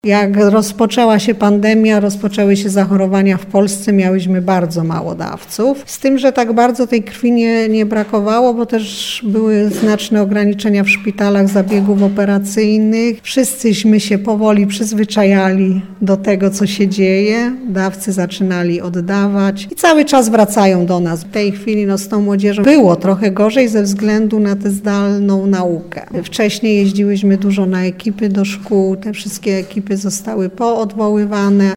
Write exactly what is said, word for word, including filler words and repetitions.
Jak rozpoczęła się pandemia, rozpoczęły się zachorowania w Polsce, miałyśmy bardzo mało dawców. Z tym, że tak bardzo tej krwi nie, nie brakowało, bo też były znaczne ograniczenia w szpitalach, zabiegów operacyjnych. Wszyscyśmy się powoli przyzwyczajali do tego, co się dzieje. Dawcy zaczynali oddawać i cały czas wracają do nas. W tej chwili no, z tą młodzieżą było trochę gorzej ze względu na tę zdalną naukę. Wcześniej jeździłyśmy dużo na ekipy do szkół, te wszystkie ekipy zostały poodwoływane.